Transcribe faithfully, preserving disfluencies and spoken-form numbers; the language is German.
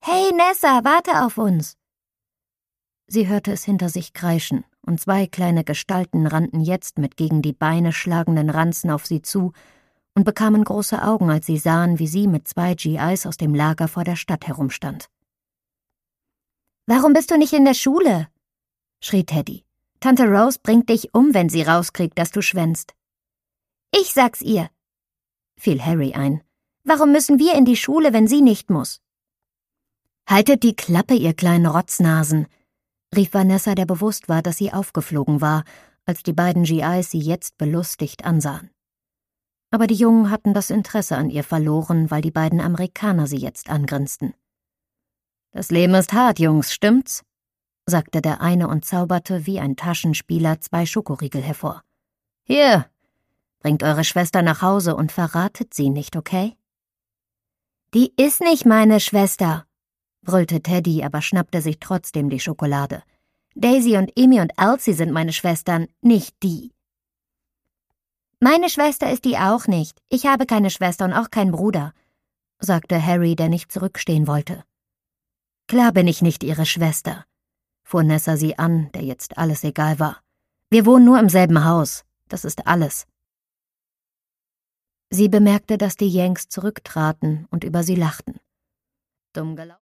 »Hey, Nessa, warte auf uns!« Sie hörte es hinter sich kreischen, und zwei kleine Gestalten rannten jetzt mit gegen die Beine schlagenden Ranzen auf sie zu und bekamen große Augen, als sie sahen, wie sie mit zwei G Is aus dem Lager vor der Stadt herumstand. »Warum bist du nicht in der Schule?« schrie Teddy. »Tante Rose bringt dich um, wenn sie rauskriegt, dass du schwänzt.« »Ich sag's ihr«, fiel Harry ein. »Warum müssen wir in die Schule, wenn sie nicht muss?« »Haltet die Klappe, ihr kleinen Rotznasen«, rief Vanessa, der bewusst war, dass sie aufgeflogen war, als die beiden G Is sie jetzt belustigt ansahen. Aber die Jungen hatten das Interesse an ihr verloren, weil die beiden Amerikaner sie jetzt angrinsten. »Das Leben ist hart, Jungs, stimmt's?«, sagte der eine und zauberte wie ein Taschenspieler zwei Schokoriegel hervor. »Hier, bringt eure Schwester nach Hause und verratet sie nicht, okay?« »Die ist nicht meine Schwester«, brüllte Teddy, aber schnappte sich trotzdem die Schokolade. »Daisy und Amy und Elsie sind meine Schwestern, nicht die.« »Meine Schwester ist die auch nicht. Ich habe keine Schwester und auch keinen Bruder«, sagte Harry, der nicht zurückstehen wollte. »Klar bin ich nicht ihre Schwester«, fuhr Nessa sie an, der jetzt alles egal war. »Wir wohnen nur im selben Haus. Das ist alles.« Sie bemerkte, dass die Yanks zurücktraten und über sie lachten. »Dumm gelaufen?«